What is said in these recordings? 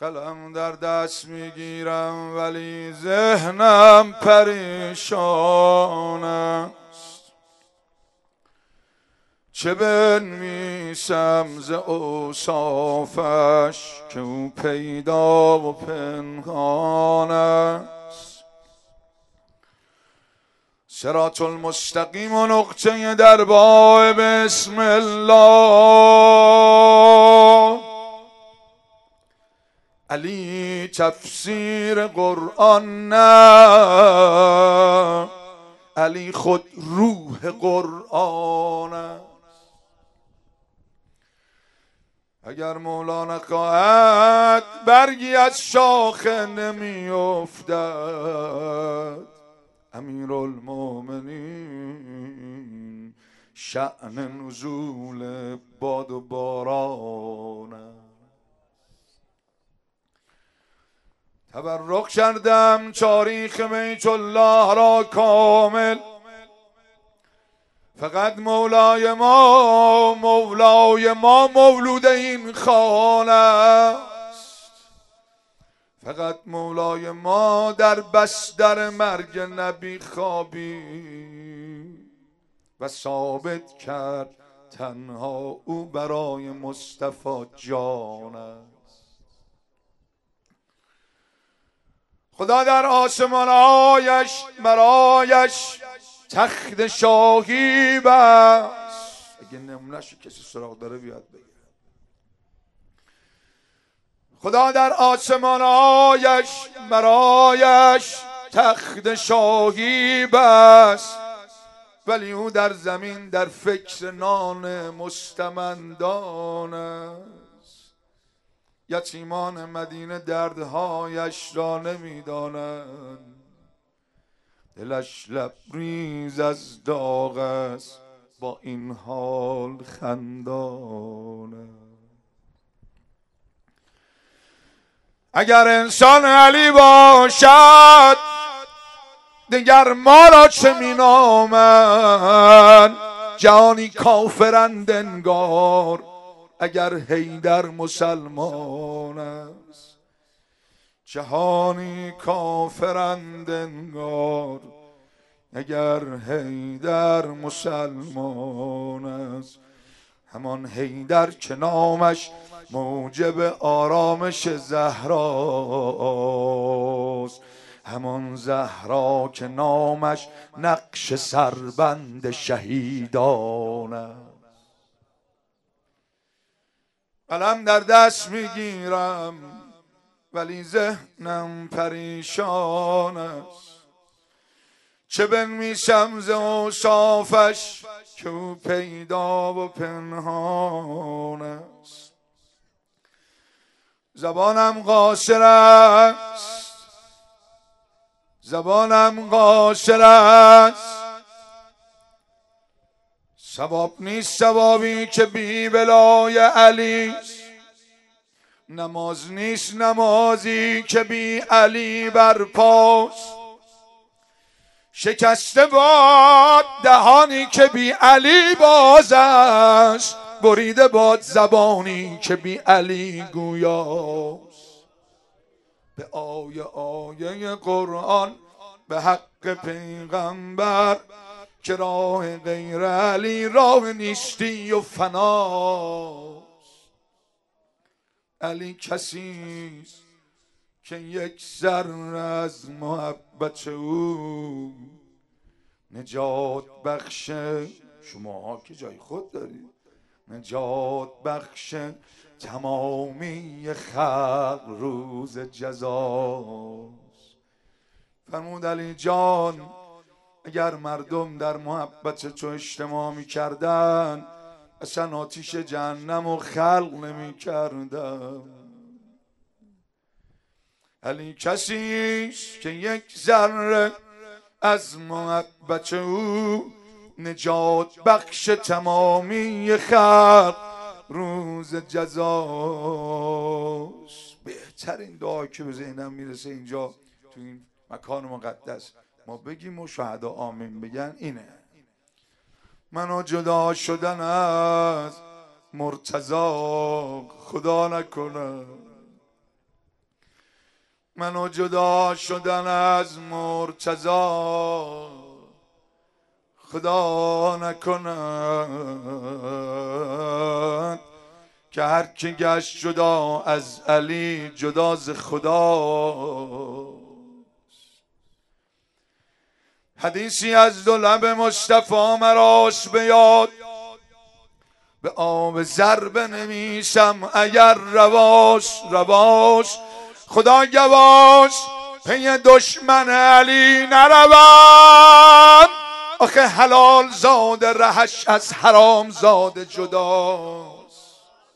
قلم در دست میگیرم ولی ذهنم پریشان است. چه بنویسم ز اوصافش که او پیدا و پنهان است. صراط المستقیم و نقطه در باب بسم الله. علی تفسیر قرآن نه، علی خود روح قرآن است. اگر مولا نخواهد برگی از شاخه نمی افتد. امیرالمومنین شأن نزول باد و باران است. تبرک کردم تاریخ بیت الله را کامل. فقط مولای ما مولود این خانه است. فقط مولای ما در بستر مرگ نبی خوابید و ثابت کرد تنها او برای مصطفی جان است. خدا در آسمان‌هایش برایش تخت شاهی بست. اگه نمونه‌شو کسی سراغ داره بیاد بگه. خدا در آسمان‌هایش برایش تخت شاهی بست، ولی او در زمین در فکر نان مستمندان است. یتیمان مدینه دردهایش را نمیدانند، دلش لبریز از داغ است، با این حال خندان است. اگر انسان علی باشد دیگر ما را چه مینامند؟ جهانی کافرند انگار اگر حیدر مسلمان است. جهانی کافرند انگار اگر حیدر مسلمان است. همان حیدر که نامش موجب آرامش زهراست، همان زهرا که نامش نقش سربند شهیدان است. قلم در دست میگیرم ولی ذهنم پریشان است. چه بنویسم ز اوصافش که او پیدا و پنهان است. زبانم قاصر است، زبانم قاصر است. ثواب نیست ثوابی که بی بلای علی، نماز نیست نمازی که بی علی برپاست. شکسته باد دهانی که بی علی باز است، بریده باد زبانی که بی علی گویاست. به آیه قرآن، به حق پیغمبر، که راه غیر علی راه نیستی و فناست. علی کسیست که یک ذره از محبت او نجات بخش. شماها که جای خود دارید. نجات بخش تمامی خلق روز جزاست. فرمود علی جان اگر مردم در محبت تو اجتماع می کردن، اصلا آتیش جهنم و خلق نمی کردن. علی کسیست که یک ذره از محبت او نجات بخش تمامی خلق روز جزاست. بهترین دعا که به ذهنم میرسه اینجا تو این مکان مقدس ما بگیم و شهدا آمین بگن اینه: منو جدا شدن از مرتضی خدا نکنه. منو جدا شدن از مرتضی خدا نکند که هر کی گشت جدا از علی جدا ز خدا. حدیثی از دو لب مصطفی مراست به یاد، به آب زر بنویسم اگر رواش خدا گواش پی دشمن علی نروم. آخه حلال زاده رهش از حرام زاده جداست.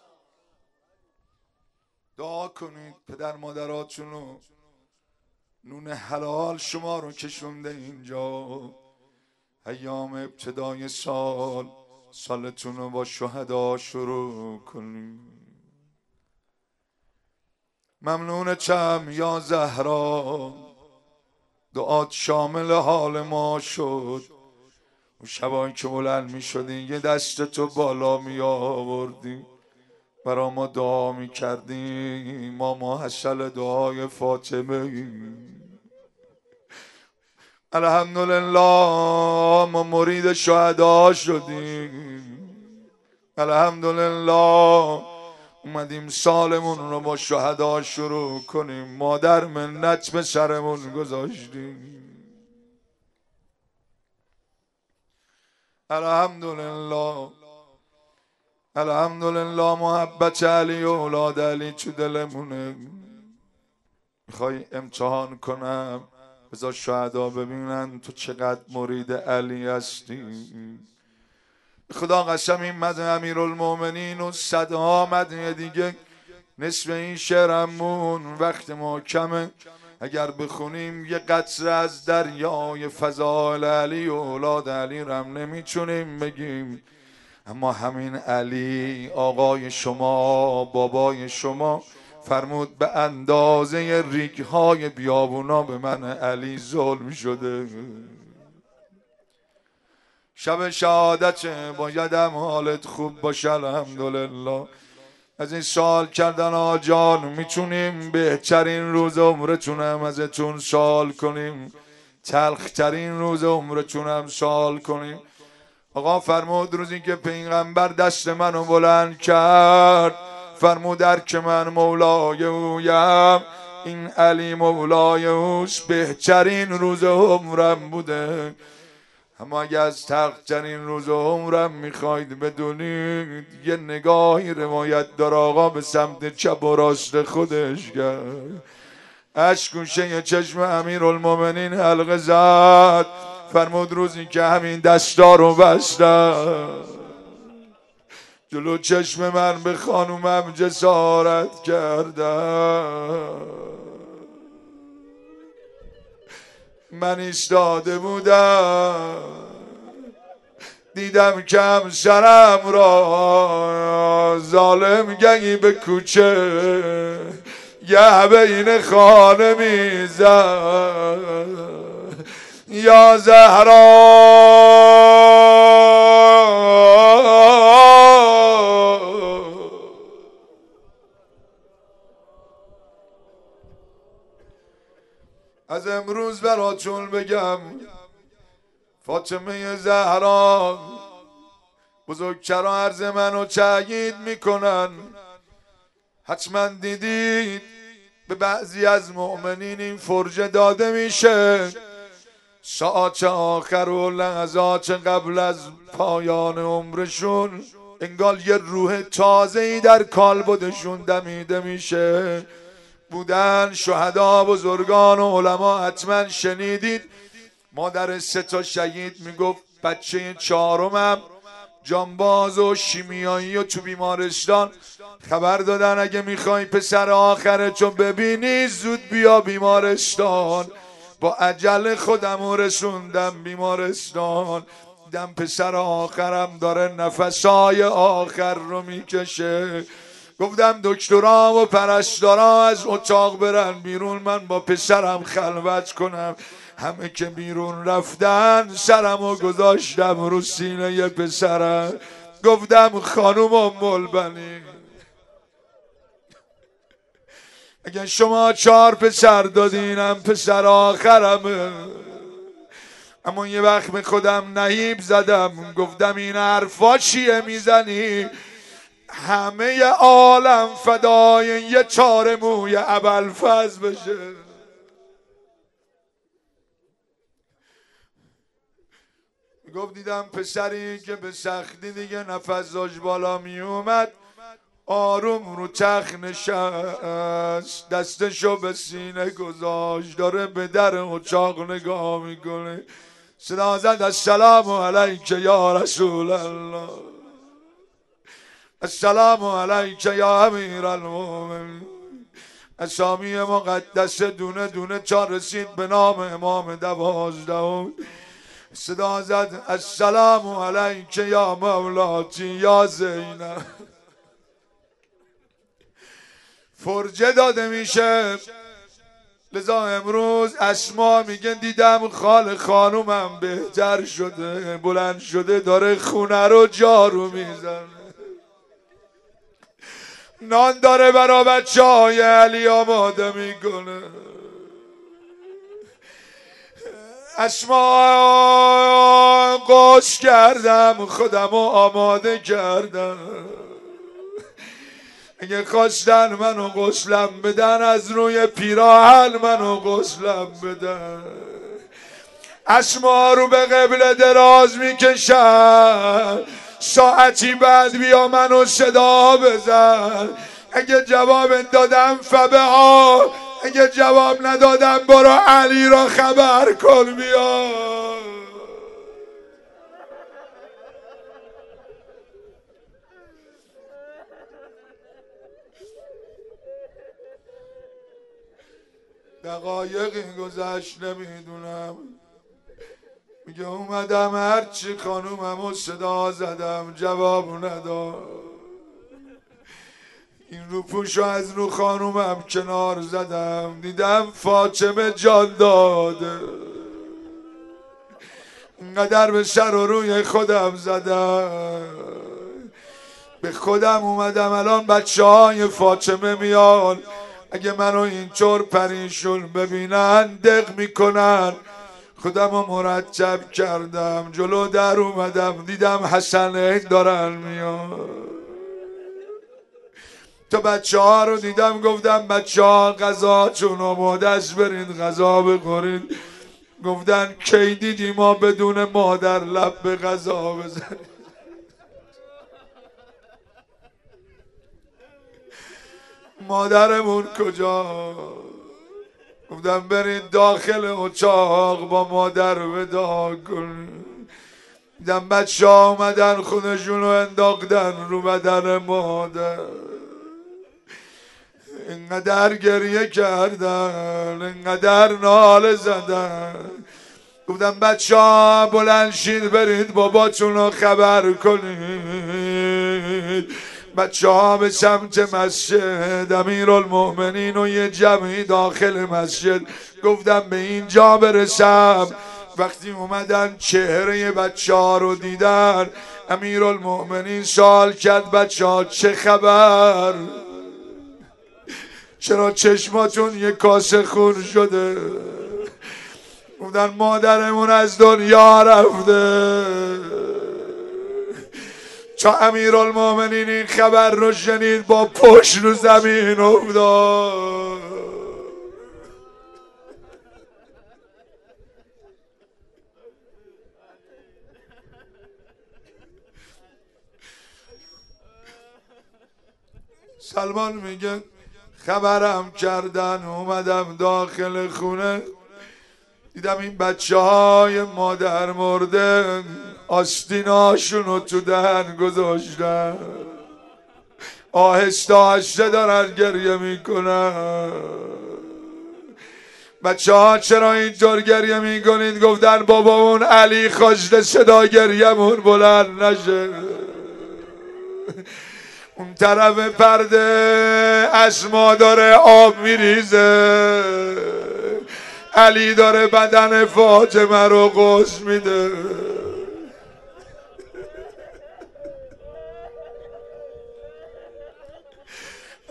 دعا کنید پدر مادراتونو، نون حلال شما رو کشونده اینجا. ایام ابتدای سالتون رو با شهدا شروع کنید. ممنونتم یا زهرا، دعات شامل حال ما شد. و شبایی که بلند می شدی یه دستتو بالا می آوردی برا ما دعا می کردی. ما حسل دعای فاطمه. الحمدلله ما مرید شهدا شدیم. الحمدلله اومدیم سالمون رو با شهدا شروع کنیم. مادر منت به سرمون گذاشتیم. الحمدلله الحمدلله محبت علی و اولاد علی تو دلمونه. میخوای امتحان کنم بذار شهدا ببینن تو چقدر مرید علی هستی. خدا قسم این مدح امیرالمومنین و صدها مدح دیگه نصف این شعرمون وقت ما کمه. اگر بخونیم یه قطره از دریای فضائل علی و اولاد علی رم نمیتونیم بگیم. اما همین علی آقای شما بابای شما فرمود به اندازه ریگ‌های بیابونا به من علی ظلم شده. شب شهادت بایدم حالت خوب باشه. الحمدلله از این سوال کردن آجان میتونیم بهترین روز عمرتونم ازتون سوال کنیم، تلخترین روز عمرتونم سوال کنیم. آقا فرمود روزی که پیغمبر دست منو بلند کرد فرمود در که من مولای اویم این علی مولای اوست. بهترین روز عمرم بوده. اما اگه از تلخترین روز عمرم میخواید بدونید یه نگاهی روایت داره آقا به سمت چپ و راست خودش کرد. اشک گوشه چشم امیرالمومنین حلقه زد. فرمود روزی که همین دستا رو بستم جلو چشم من به خانومم جسارت کردم. من ایستاده بودم دیدم که همسرم را ظالم گهی به کوچه یه بین خانه میزد. یا زهرا از امروز براتون بگم فاطمه زهرا بزرگترا عرض منو تأیید میکنن. حتما دیدید به بعضی از مؤمنین این فرجه داده میشه ساعت آخر و لحظات قبل از پایان عمرشون انگار یه روح تازه‌ای در کالبدشون دمیده میشه. بودن شهدا بزرگان و علما حتما شنیدید مادر 3 شهید میگفت بچه 4م جانباز و شیمیایی و تو بیمارستان خبر دادن اگه میخوای پسر آخرتو ببینی زود بیا بیمارستان. با عجل خودمو رسوندم بیمارستان. دیدم پسر آخرم داره نفسای آخر رو میکشه. گفتم دکترام و پرستارا از اتاق برن بیرون من با پسرم خلوت کنم. همه که بیرون رفتن سرمو گذاشتم رو سینه پسرم. گفتم خانوم ام البنین اگه شما 4 پسر دادینم پسر آخرمه، اما یه وقت به خودم نهیب زدم گفتم این حرفا چیه میزنی؟ همه عالم فدای یه 4 موی ابوالفضل بشه. گفت دیدم پسری که به سختی دیگه نفس داشت بالا می اومد، آروم رو چرخ نشست، دستشو به سینه گذاشت، داره به در اچاق نگاه میکنه، صدا زد السلام علیک یا رسول الله، السلام علیک یا امیر المؤمنین. اسامی مقدس دونه دونه 4 رسید به نام امام 12. صدا زد السلام علیک یا مولاتی یا زینب. فرجه داده میشه. لذا امروز اسما میگه دیدم خال خانومم بهتر شده، بلند شده داره خونه رو جارو میزنه، نان داره برا بچه های علی آماده میکنه. اسما قش کردم خودم رو آماده کردم، اگه خواستن منو غسلم بدن از روی پیراهن منو غسلم بدن. اسما رو به قبله دراز میکشن، ساعتی بعد بیا منو صدا بزن، اگه جواب دادم فبها، اگه جواب ندادم برو علی را خبر کن بیا. دقایقی گذشت نمیدونم، میگه اومدم هرچی خانوممو صدا زدم جواب نداد، این رو پوشو از رو خانومم کنار زدم، دیدم فاطمه جان داده، اینقدر به سر و روی خودم زدم، به خودم اومدم الان بچه های فاطمه میان، اگه منو اینطور پریشون ببینن دق میکنن. خودم رو مرتب کردم، جلو در اومدم دیدم حسنین دارن میان، تا بچه ها رو دیدم گفتم بچه ها غذا چون آماده است برید غذا بخورید. گفتن کی دیدی ما بدون مادر لب به غذا بزنیم؟ مادرمون کجا؟ گفتم برید داخل اچاق با مادر ودا کنید. دیدم بچه ها اومدن خونشون رو انداختن رو بدن مادر، اینقدر گریه کردن، اینقدر ناله زدن. گفتم بچه ها بلند شید برید باباتون رو خبر کنید. بچه ها به سمت مسجد امیرالمؤمنین و یه جمعی داخل مسجد. گفتم به اینجا برسم، وقتی اومدن چهره بچه ها رو دیدن، امیرالمؤمنین سوال کرد بچه ها چه خبر؟ چرا چشماتون یه کاسه خون شده؟ گفتن مادرمون از دنیا رفته. چا امیرالمؤمنین این خبر رو شنید با پشت رو زمین افتاد. سلمان میگه خبرم کردن، اومدم داخل خونه دیدم این بچه های مادر مرده آستیناشون رو تو دهن گذاشتن، آهسته آهسته دارن گریه میکنن. بچه ها چرا اینطور گریه میکنید؟ گفتن بابامون علی خواسته صدا گریه‌مون بلند نشه. اون طرف پرده اسما داره آب میریزه، علی داره بدن فاطمه رو غسل میده.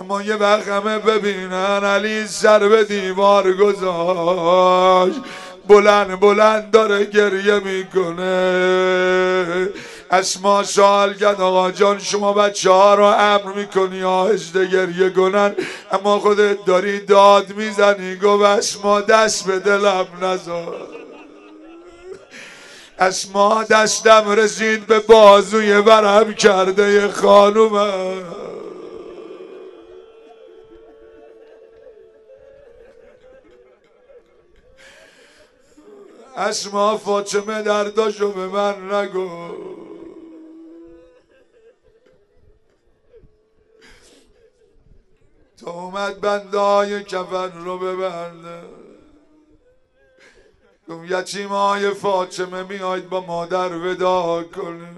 اما یه وقت همه ببینن علی سر به دیوار گذاشت، بلند بلند داره گریه میکنه. اسما سوال کرد آقا جان شما بچه ها رو امر میکنی آهسته گریه کنن، اما خودت داری داد میزنی. گفت اسما دست به دلم نذار. اسما دستم رسید به بازوی ورم کرده یه خانومم. اسما فاطمه درداشو به من نگو. تو اومد بندای کفن رو ببنده. یتیم های فاطمه میاید با مادر ودا کنه.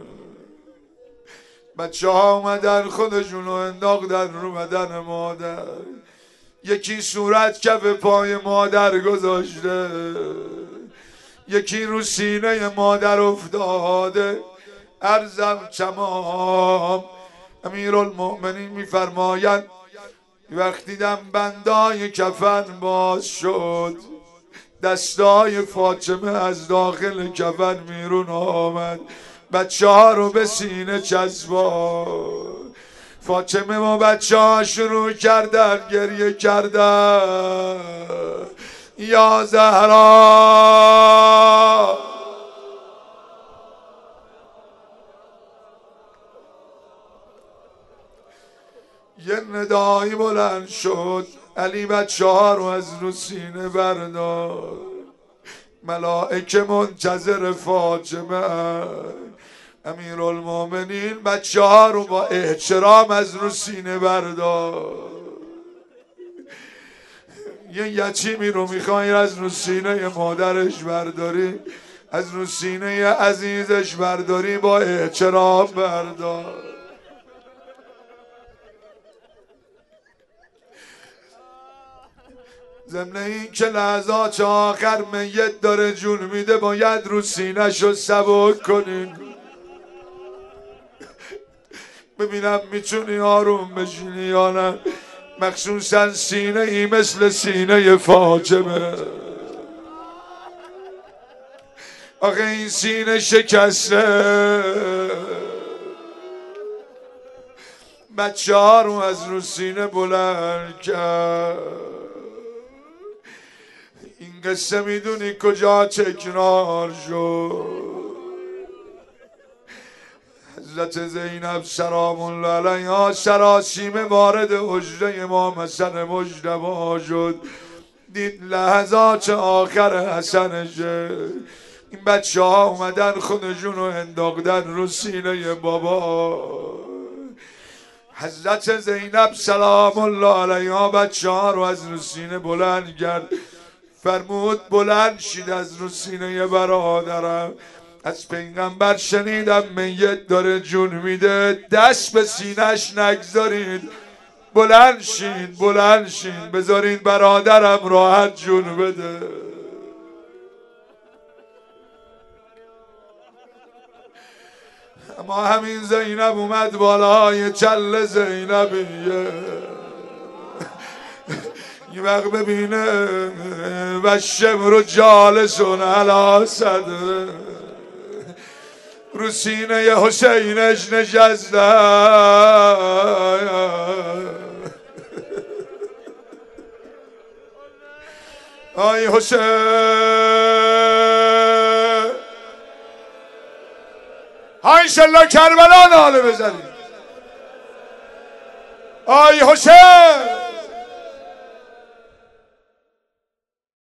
بچه ها اومدن خودشون رو انداختن رو بدن مادر. یکی صورت کف پای مادر گذاشته، یکی رو سینه مادر افتاده. عرضم تمام. امیرالمؤمنین میفرمایند وقتی دیدم بندای کفن باز شد، دستای فاطمه از داخل کفن میرون آمد، بچه ها رو به سینه چسبان. فاطمه و بچه ها شروع کردن گریه کردن. یا زهرا یه ندایی بلند شد، علی بچه ها رو از رو سینه بردار. ملائکه منتظر فاطمه. امیرالمومنین بچه ها رو با احترام از رو سینه بردار. یه یتیمی رو میخوای از رو سینه مادرش برداری، از رو سینه عزیزش برداری، با احترام بردار. ضمن این که لحظات آخر میت داره جون میده باید رو سینه شو سبک کنین. ببینم میتونی آروم بشینی یا نه، مخصوصا سینه ای مثل سینه فاطمه. آخه این سینه شکسته. بچه ها رو از رو سینه بلند کرد. این قصه میدونی کجا تکرار شد؟ حضرت زینب سلام الله علیها سراسیمه وارد حجره امام حسن مجتبی شد. دید لحظات آخر حسنشه. این بچه ها اومدن خودشون رو انداختن رو سینه بابا. حضرت زینب سلام الله علیها بچه ها رو از رو سینه بلند کرد، فرمود بلند شید از رو سینه برادرم. از پیغمبر شنیدم میت داره جون میده، دست به سینهش نگذارید، بلند شید بلند شید، بذارید برادرم راحت جون بده. اما همین زینب اومد بالای چل زینبیه. یه وقت ببینه و شمر جالسون علا صدره، رو سینه حسینش نشسته. آی حسین، های انشالله کربلا ناله بزنید. آی حسین